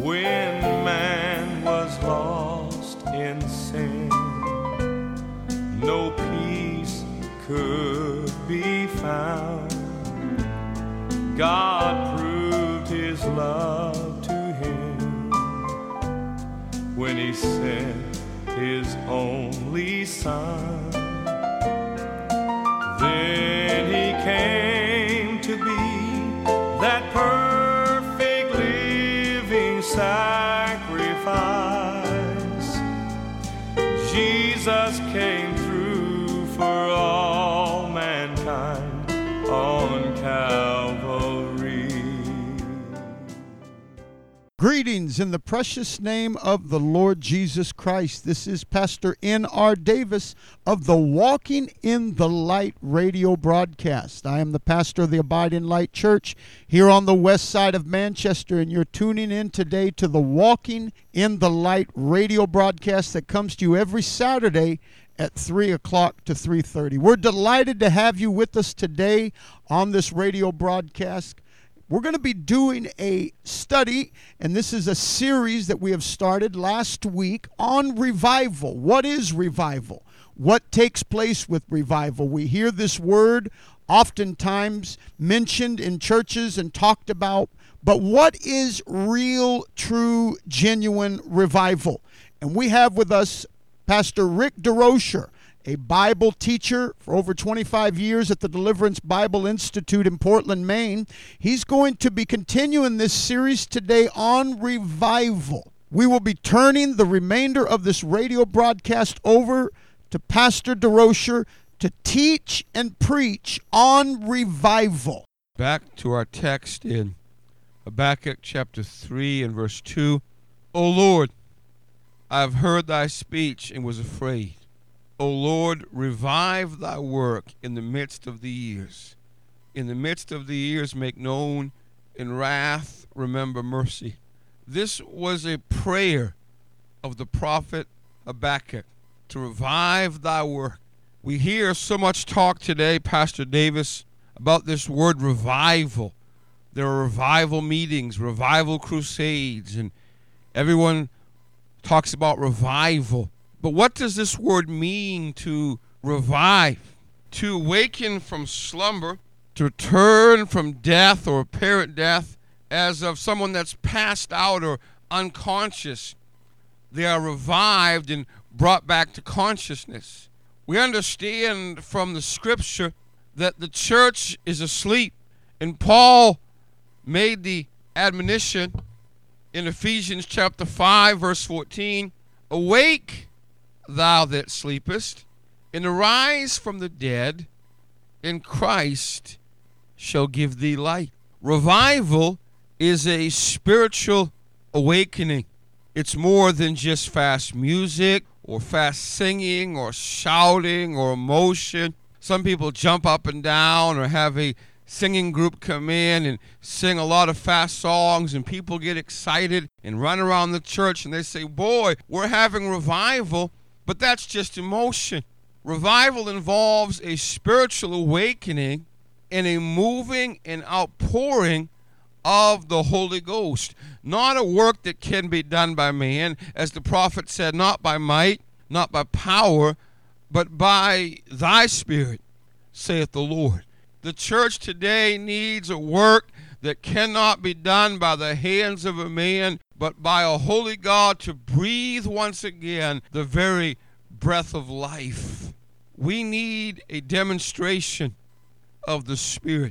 when man was lost in sin. No peace could be found. God proved his love to him when he sent his only Son. Then he came to be that perfect living sacrifice. Jesus came through for all mankind on Calvary. Greetings in the precious name of the Lord Jesus Christ. This is Pastor N.R. Davis of the Walking in the Light radio broadcast. I am the pastor of the Abiding Light Church here on the west side of Manchester, and you're tuning in today to the Walking in the Light radio broadcast that comes to you every Saturday at 3 o'clock to 3:30. We're delighted to have you with us today on this radio broadcast. We're going to be doing a study, and this is a series that we have started last week on revival. What is revival? What takes place with revival? We hear this word oftentimes mentioned in churches and talked about, but what is real, true, genuine revival? And we have with us Pastor Rick DeRocher, a Bible teacher for over 25 years at the Deliverance Bible Institute in Portland, Maine. He's going to be continuing this series today on revival. We will be turning the remainder of this radio broadcast over to Pastor DeRocher to teach and preach on revival. Back to our text in Habakkuk chapter 3 and verse 2. O Lord, I have heard thy speech and was afraid. O Lord, revive thy work in the midst of the years. In the midst of the years make known, in wrath remember mercy. This was a prayer of the prophet Habakkuk, to revive thy work. We hear so much talk today, Pastor Davis, about this word revival. There are revival meetings, revival crusades, and everyone talks about revival. But what does this word mean, to revive? To awaken from slumber, to turn from death or apparent death, as of someone that's passed out or unconscious. They are revived and brought back to consciousness. We understand from the scripture that the church is asleep. And Paul made the admonition in Ephesians chapter 5, verse 14, awake, thou that sleepest, and arise from the dead, and Christ shall give thee light. Revival is a spiritual awakening. It's more than just fast music or fast singing or shouting or emotion. Some people jump up and down or have a singing group come in and sing a lot of fast songs, and people get excited and run around the church and they say, boy, we're having revival. But that's just emotion. Revival involves a spiritual awakening and a moving and outpouring of the Holy Ghost. Not a work that can be done by man, as the prophet said, not by might, not by power, but by thy Spirit, saith the Lord. The church today needs a work that cannot be done by the hands of a man, but by a holy God to breathe once again the very breath of life. We need a demonstration of the Spirit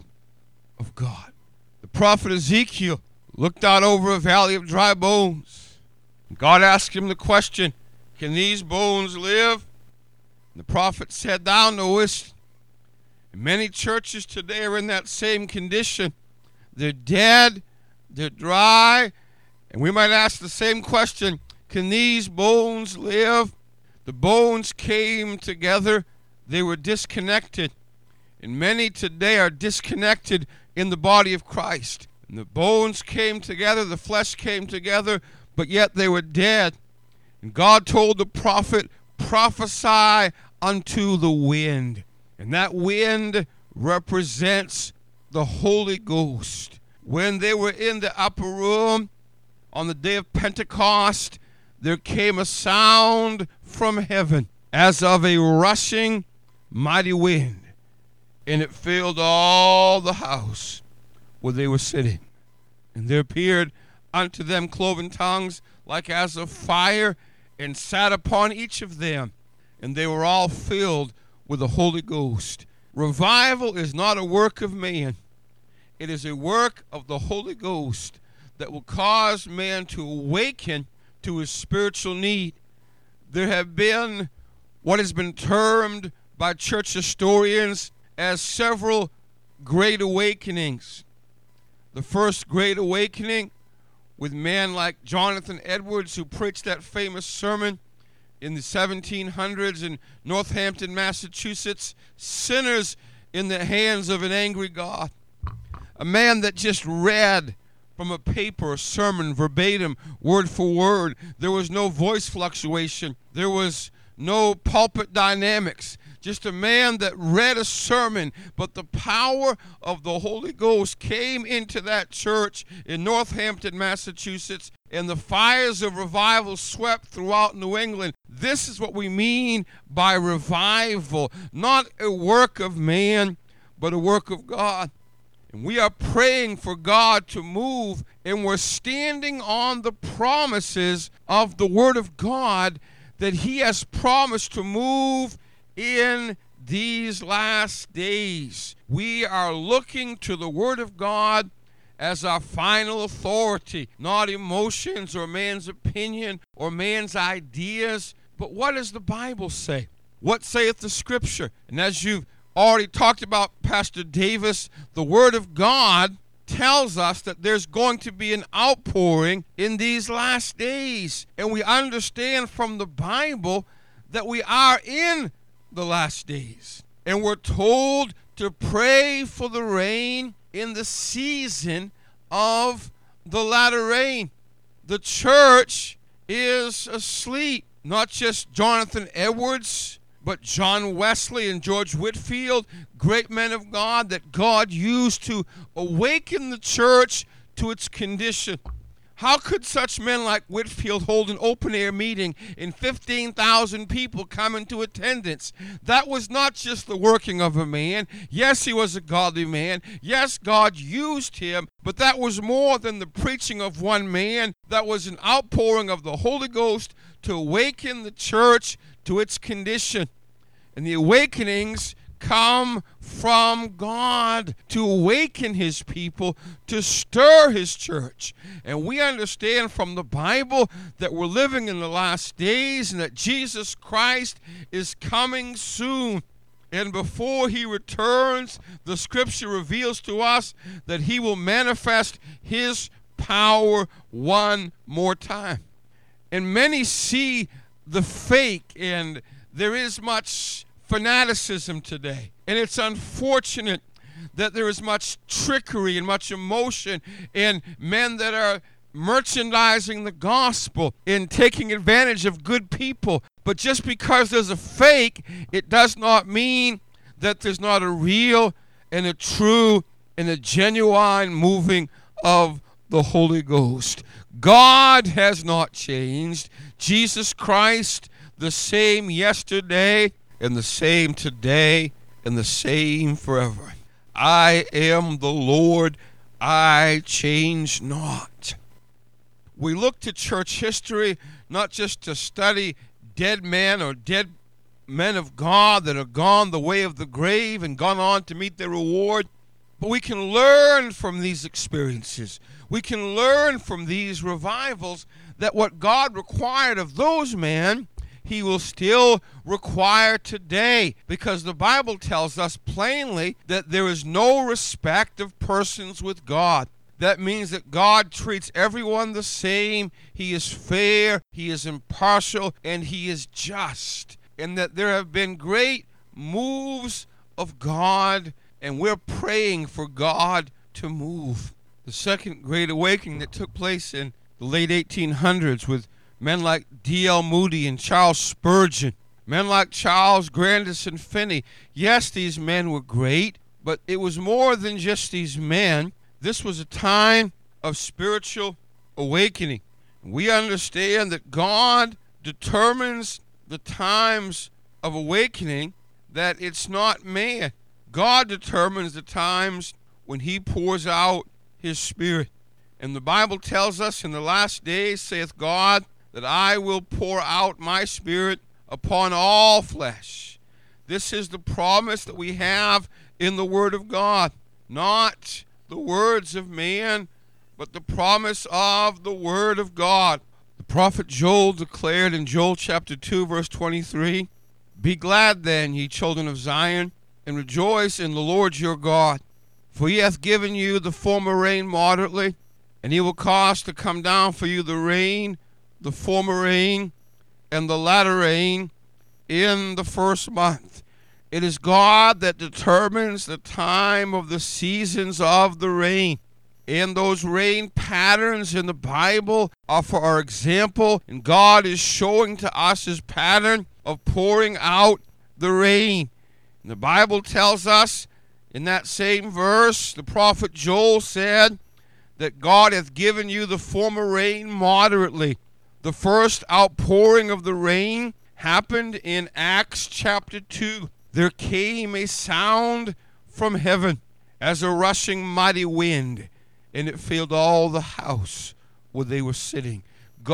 of God. The prophet Ezekiel looked out over a valley of dry bones. God asked him the question, can these bones live? And the prophet said, thou knowest. And many churches today are in that same condition. They're dead, they're dry, and we might ask the same question, can these bones live? The bones came together, they were disconnected. And many today are disconnected in the body of Christ. And the bones came together, the flesh came together, but yet they were dead. And God told the prophet, prophesy unto the wind. And that wind represents the Holy Ghost. When they were in the upper room on the day of Pentecost, there came a sound from heaven as of a rushing mighty wind, and it filled all the house where they were sitting. And there appeared unto them cloven tongues like as of fire, and sat upon each of them, and they were all filled with the Holy Ghost. Revival is not a work of man. It is a work of the Holy Ghost that will cause man to awaken to his spiritual need. There have been what has been termed by church historians as several great awakenings. The first great awakening with men like Jonathan Edwards, who preached that famous sermon in the 1700s in Northampton, Massachusetts, Sinners in the Hands of an Angry God. A man that just read from a paper, a sermon, verbatim, word for word. There was no voice fluctuation. There was no pulpit dynamics. Just a man that read a sermon, but the power of the Holy Ghost came into that church in Northampton, Massachusetts, and the fires of revival swept throughout New England. This is what we mean by revival, not a work of man, but a work of God. And we are praying for God to move, and we're standing on the promises of the Word of God that He has promised to move in these last days. We are looking to the Word of God as our final authority, not emotions or man's opinion or man's ideas, but what does the Bible say? What saith the Scripture? And as you've already talked about, Pastor Davis, the Word of God tells us that there's going to be an outpouring in these last days. And we understand from the Bible that we are in the last days. And we're told to pray for the rain in the season of the latter rain. The church is asleep. Not just Jonathan Edwards, but John Wesley and George Whitefield, great men of God that God used to awaken the church to its condition. How could such men like Whitefield hold an open-air meeting and 15,000 people come into attendance? That was not just the working of a man. Yes, he was a godly man. Yes, God used him, but that was more than the preaching of one man. That was an outpouring of the Holy Ghost to awaken the church to its condition. And the awakenings come from God to awaken His people, to stir His church. And we understand from the Bible that we're living in the last days and that Jesus Christ is coming soon. And before He returns, the Scripture reveals to us that He will manifest His power one more time. And many see the fake, and there is much fanaticism today. And it's unfortunate that there is much trickery and much emotion and men that are merchandising the gospel and taking advantage of good people. But just because there's a fake, it does not mean that there's not a real and a true and a genuine moving of the Holy Ghost. God has not changed. Jesus Christ, the same yesterday and the same today and the same forever. I am the Lord, I change not. We look to church history not just to study dead men or dead men of God that have gone the way of the grave and gone on to meet their reward, but we can learn from these experiences. We can learn from these revivals that what God required of those men, He will still require today, because the Bible tells us plainly that there is no respect of persons with God. That means that God treats everyone the same. He is fair, He is impartial, and He is just. And that there have been great moves of God, and we're praying for God to move. The second great awakening that took place in the late 1800s with men like D.L. Moody and Charles Spurgeon, men like Charles Grandison Finney. Yes, these men were great, but it was more than just these men. This was a time of spiritual awakening. We understand that God determines the times of awakening, that it's not man. God determines the times when he pours out his Spirit. And the Bible tells us, in the last days, saith God, that I will pour out my Spirit upon all flesh. This is the promise that we have in the Word of God. Not the words of man, but the promise of the Word of God. The prophet Joel declared in Joel chapter 2, verse 23, Be glad then, ye children of Zion, and rejoice in the Lord your God. For he hath given you the former rain moderately, and he will cause to come down for you the rain, the former rain, and the latter rain in the first month. It is God that determines the time of the seasons of the rain. And those rain patterns in the Bible are for our example, and God is showing to us his pattern of pouring out the rain. And the Bible tells us in that same verse, the prophet Joel said that God hath given you the former rain moderately. The first outpouring of the rain happened in Acts chapter 2. There came a sound from heaven as a rushing mighty wind, and it filled all the house where they were sitting.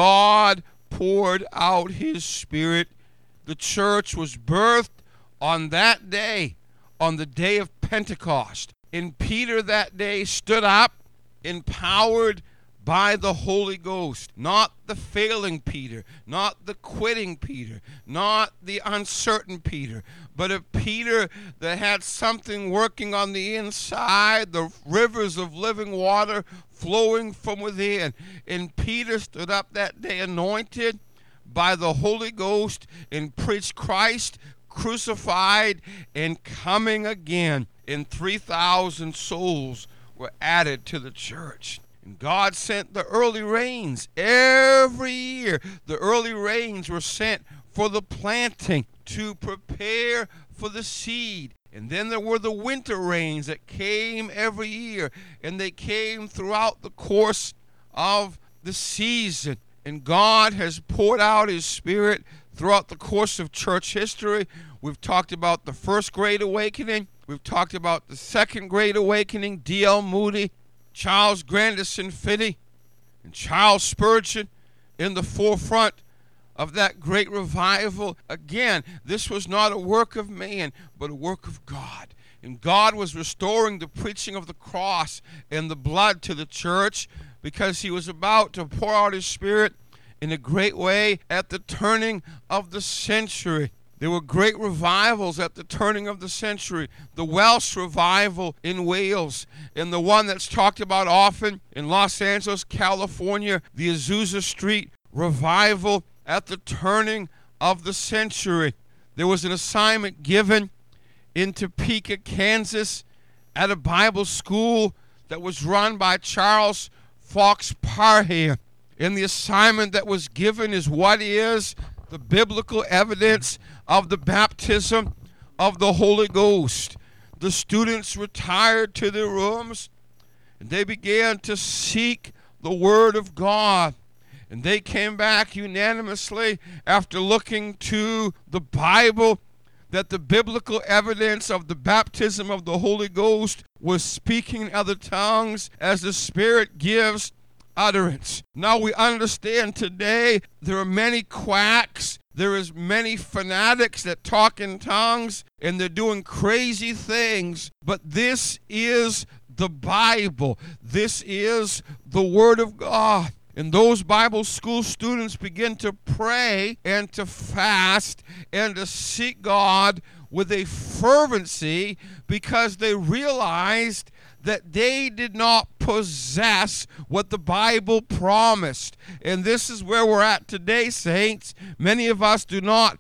God poured out his Spirit. The church was birthed on that day, on the day of Pentecost. And Peter that day stood up, empowered by the Holy Ghost. Not the failing Peter, not the quitting Peter, not the uncertain Peter, but a Peter that had something working on the inside, the rivers of living water flowing from within. And Peter stood up that day anointed by the Holy Ghost and preached Christ crucified and coming again. And 3,000 souls were added to the church. And God sent the early rains every year. The early rains were sent for the planting, to prepare for the seed. And then there were the winter rains that came every year, and they came throughout the course of the season. And God has poured out his Spirit throughout the course of church history. We've talked about the First Great Awakening. We've talked about the Second Great Awakening, D.L. Moody, Charles Grandison Finney, and Charles Spurgeon in the forefront of that great revival. Again, this was not a work of man, but a work of God. And God was restoring the preaching of the cross and the blood to the church, because he was about to pour out his Spirit in a great way at the turning of the century. There were great revivals at the turning of the century. The Welsh revival in Wales, and the one that's talked about often in Los Angeles, California, the Azusa Street revival at the turning of the century. There was an assignment given in Topeka, Kansas, at a Bible school that was run by Charles Fox Parham. And the assignment that was given is, what is the biblical evidence of the baptism of the Holy Ghost? The students retired to their rooms, and they began to seek the Word of God. And they came back unanimously after looking to the Bible that the biblical evidence of the baptism of the Holy Ghost was speaking in other tongues as the Spirit gives utterance. Now we understand today there are many quacks, there is many fanatics that talk in tongues, and they're doing crazy things, but this is the Bible. This is the Word of God. And those Bible school students begin to pray and to fast and to seek God with a fervency, because they realized that they did not possess what the Bible promised. And this is where we're at today, saints. Many of us do not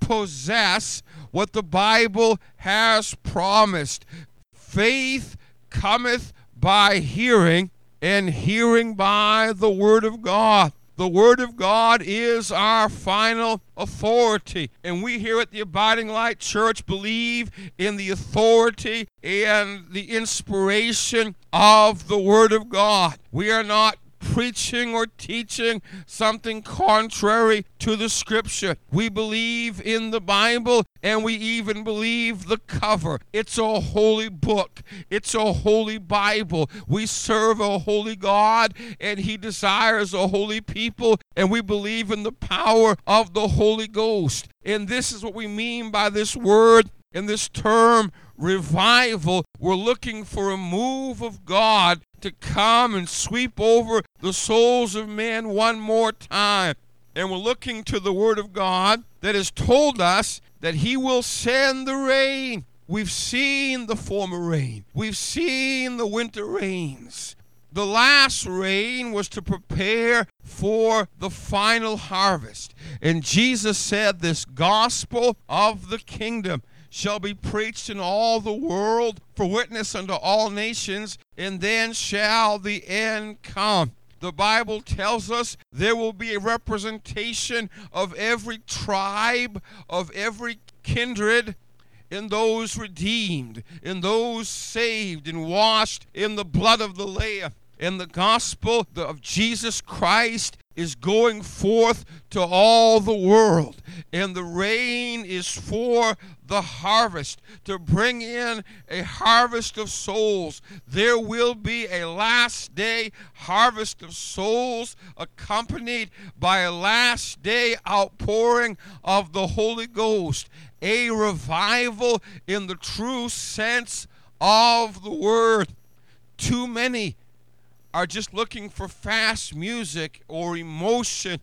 possess what the Bible has promised. Faith cometh by hearing, and hearing by the Word of God. The Word of God is our final authority. And we here at the Abiding Light Church believe in the authority and the inspiration of the Word of God. We are not preaching or teaching something contrary to the Scripture. We believe in the Bible, and we even believe the cover. It's a holy book. It's a holy Bible. We serve a holy God, and He desires a holy people, and we believe in the power of the Holy Ghost. And this is what we mean by this word and this term, revival. We're looking for a move of God to come and sweep over the souls of men one more time. And we're looking to the Word of God that has told us that He will send the rain. We've seen the former rain. We've seen the winter rains. The last rain was to prepare for the final harvest. And Jesus said, this gospel of the kingdom shall be preached in all the world for witness unto all nations, and then shall the end come. The Bible tells us there will be a representation of every tribe, of every kindred, in those redeemed, in those saved and washed in the blood of the Lamb. And the gospel of Jesus Christ is going forth to all the world. And the rain is for the harvest, to bring in a harvest of souls. There will be a last day harvest of souls accompanied by a last day outpouring of the Holy Ghost. A revival in the true sense of the word. Too many are just looking for fast music or emotion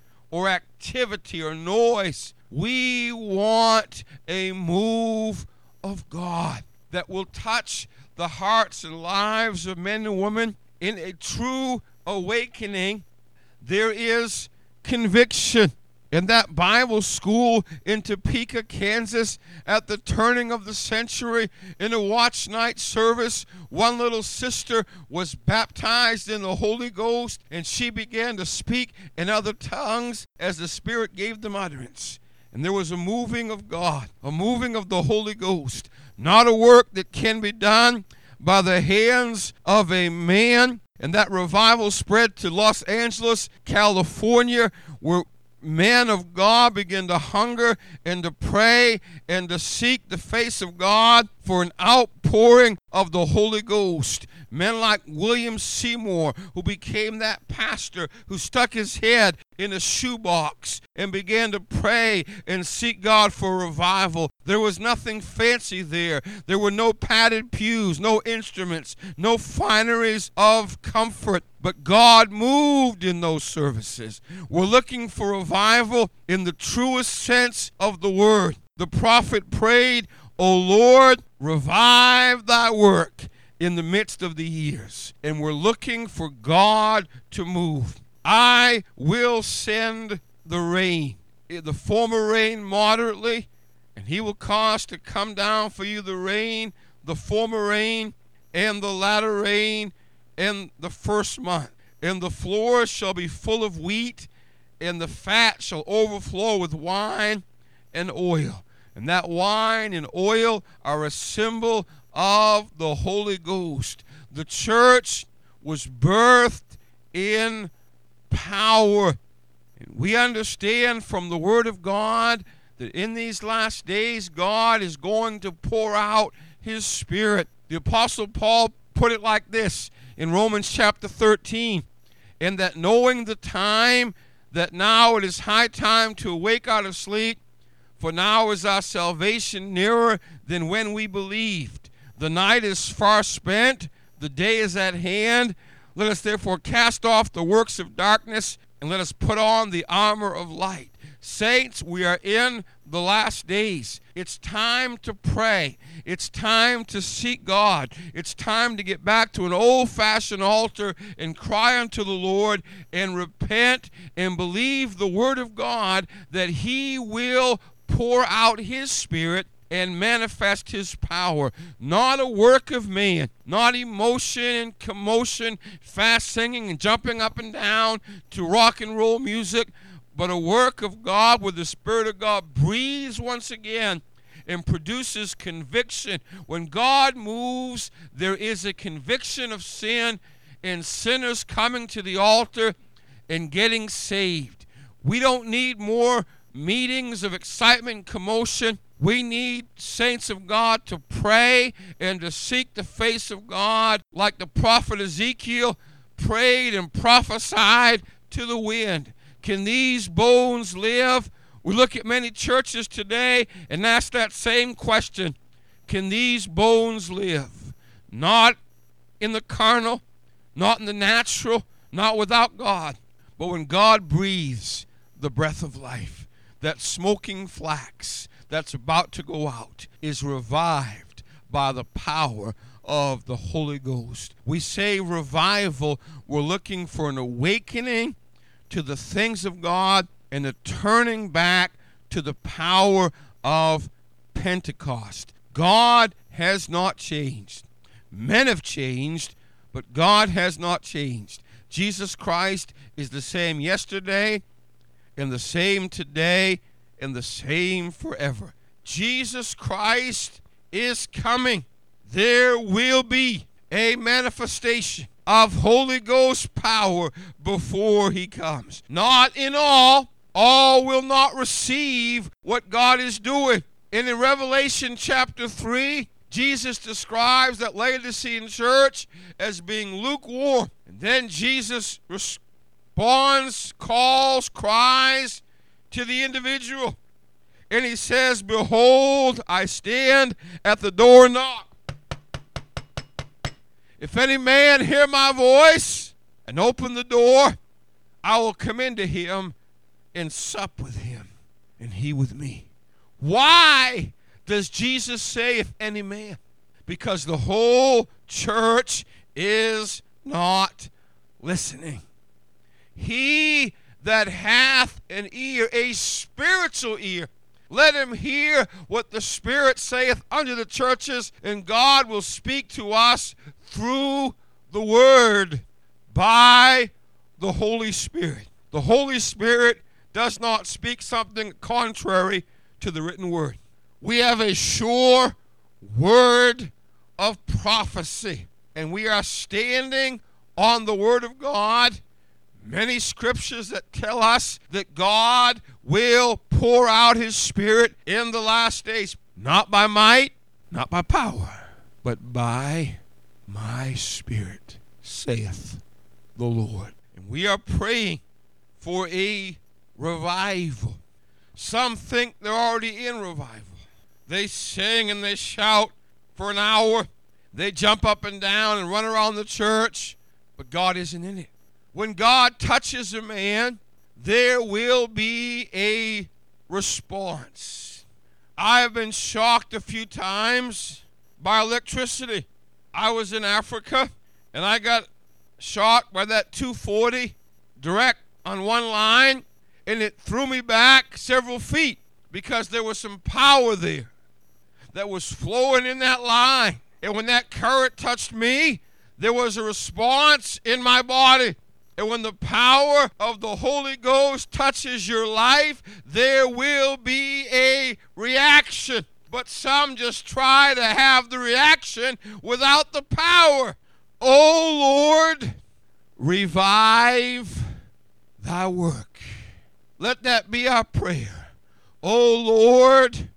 or activity or noise. We want a move of God that will touch the hearts and lives of men and women. In a true awakening, there is conviction. In that Bible school in Topeka, Kansas, at the turning of the century, in a watch night service, one little sister was baptized in the Holy Ghost, and she began to speak in other tongues as the Spirit gave them utterance. And there was a moving of God, a moving of the Holy Ghost, not a work that can be done by the hands of a man. And that revival spread to Los Angeles, California, where men of God begin to hunger and to pray and to seek the face of God for an outpouring of the Holy Ghost. Men like William Seymour, who became that pastor who stuck his head in a shoebox and began to pray and seek God for revival. There was nothing fancy there. There were no padded pews, no instruments, no fineries of comfort. But God moved in those services. We're looking for revival in the truest sense of the word. The prophet prayed, O Lord, revive thy work in the midst of the years. And we're looking for God to move. I will send the rain, the former rain moderately, and He will cause to come down for you the rain, the former rain, and the latter rain, in the first month. And the floors shall be full of wheat, and the fat shall overflow with wine and oil. And that wine and oil are a symbol of the Holy Ghost. The church was birthed in power. And we understand from the Word of God that in these last days, God is going to pour out His Spirit. The Apostle Paul put it like this in Romans chapter 13, and that knowing the time, that now it is high time to awake out of sleep, for now is our salvation nearer than when we believed. The night is far spent, the day is at hand. Let us therefore cast off the works of darkness, and let us put on the armor of light. Saints, we are in the last days. It's time to pray. It's time to seek God. It's time to get back to an old-fashioned altar and cry unto the Lord and repent and believe the Word of God that He will pour out His Spirit and manifest His power. Not a work of man, not emotion and commotion, fast singing and jumping up and down to rock and roll music, but a work of God where the Spirit of God breathes once again and produces conviction. When God moves, there is a conviction of sin in sinners coming to the altar and getting saved. We don't need more meetings of excitement and commotion. We need saints of God to pray and to seek the face of God like the prophet Ezekiel prayed and prophesied to the wind. Can these bones live? We look at many churches today and ask that same question. Can these bones live? Not in the carnal, not in the natural, not without God. But when God breathes the breath of life, that smoking flax that's about to go out is revived by the power of the Holy Ghost. We say revival, we're looking for an awakening to the things of God and a turning back to the power of Pentecost. God has not changed. Men have changed, but God has not changed. Jesus Christ is the same yesterday and the same today and the same forever. Jesus Christ is coming. There will be a manifestation of Holy Ghost power before he comes. Not in all. All will not receive what God is doing. And in Revelation chapter 3, Jesus describes that Laodicean church as being lukewarm. And then Jesus responds, calls, cries to the individual. And he says, behold, I stand at the door and knock. If any man hear my voice and open the door, I will come into him and sup with him, and he with me. Why does Jesus say, if any man? Because the whole church is not listening. He that hath an ear, a spiritual ear, let him hear what the Spirit saith unto the churches, and God will speak to us through the Word by the Holy Spirit. The Holy Spirit does not speak something contrary to the written Word. We have a sure word of prophecy, and we are standing on the Word of God. Many scriptures that tell us that God will pour out his Spirit in the last days, not by might, not by power, but by my Spirit, saith the Lord. And we are praying for a revival. Some think they're already in revival. They sing and they shout for an hour. They jump up and down and run around the church, but God isn't in it. When God touches a man, there will be a response. I have been shocked a few times by electricity. I was in Africa, and I got shocked by that 240 direct on one line, and it threw me back several feet because there was some power there that was flowing in that line. And when that current touched me, there was a response in my body. And when the power of the Holy Ghost touches your life, there will be a reaction. But some just try to have the reaction without the power. Oh Lord, revive thy work. Let that be our prayer. Oh Lord,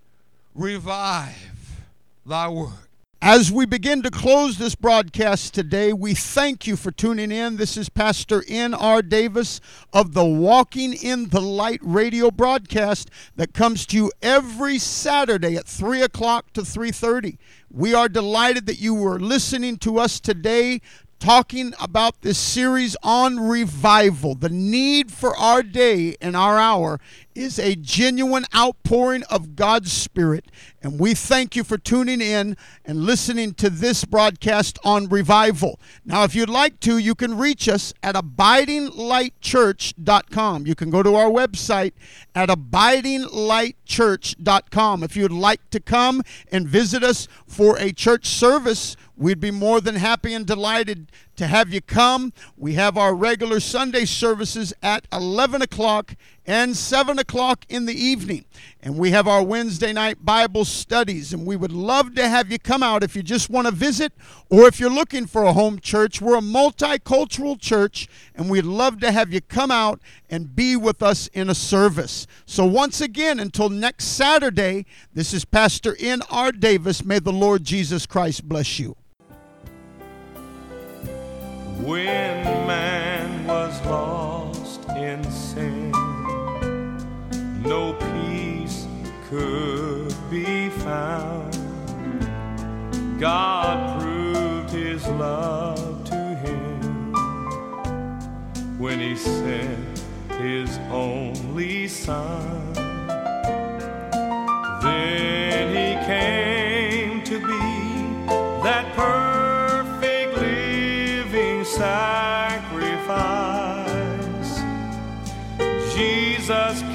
revive thy work. As we begin to close this broadcast today, we thank you for tuning in. This is Pastor N.R. Davis of the Walking in the Light radio broadcast that comes to you every Saturday at 3 o'clock to 3:30. We are delighted that you were listening to us today, talking about this series on revival. The need for our day and our hour is a genuine outpouring of God's Spirit. And we thank you for tuning in and listening to this broadcast on revival. Now, if you'd like to, you can reach us at abidinglightchurch.com. You can go to our website at abidinglightchurch.com. If you'd like to come and visit us for a church service, we'd be more than happy and delighted to have you come. We have our regular Sunday services at 11 o'clock and 7 o'clock in the evening. And we have our Wednesday night Bible studies. And we would love to have you come out if you just want to visit or if you're looking for a home church. We're a multicultural church, and we'd love to have you come out and be with us in a service. So once again, until next Saturday, this is Pastor N.R. Davis. May the Lord Jesus Christ bless you. When man was lost in sin, no peace could be found. God proved his love to him when he sent his only Son. Then he came to be that perfect living sacrifice. Jesus